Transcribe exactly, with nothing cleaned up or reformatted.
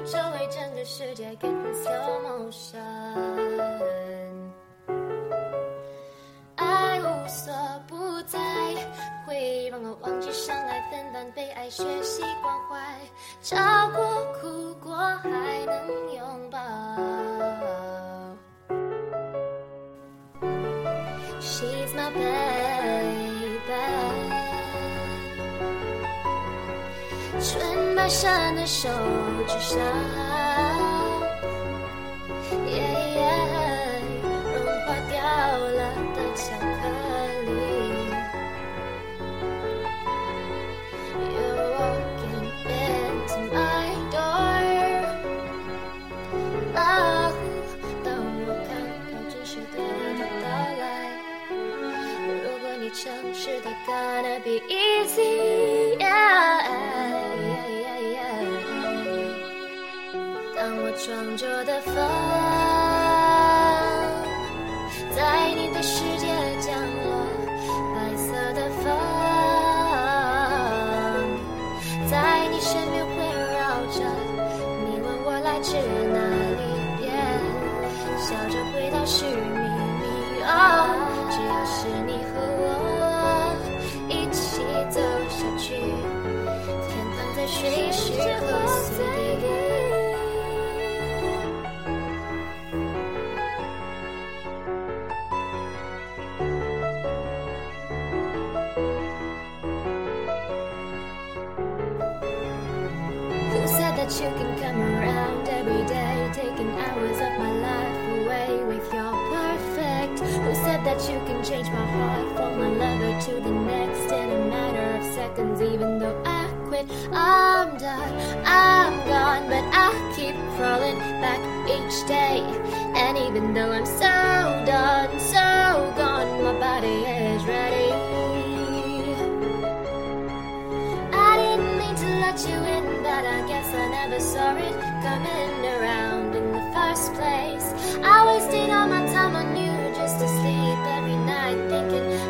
周围整个世界变成 slow motion。爱无所不在，会让我忘记伤害，分担被爱，学习关怀，吵过哭过还能拥抱。She's my baby， 纯白山的手指上 yeah, yeah， 融化掉了的巧克力。You're walking into my door， 哦，当我看到真实的你的到来，如果你诚实的 gonna be easy， yeah, yeah, yeah。 当我装着的风在你的世界降落，白色的风在你身边围绕着，你问我来自哪里， yeah， 笑着回答是秘密，哦，只要是你和我一起走下去，天堂在随时和随地。Who said that you can come around every day, taking hours of my life away with your perfect? Who said that you can change my heart from one lover to the next in a matter of seconds? Even though I quit, I'm done, I'm gone, but I keep crawling back each day. And even though I'm so done, so gone, my body is ready. I didn't mean to let you in, but I guess I never saw it coming around in the first place. I wasted all my time on you just to sleep every night thinking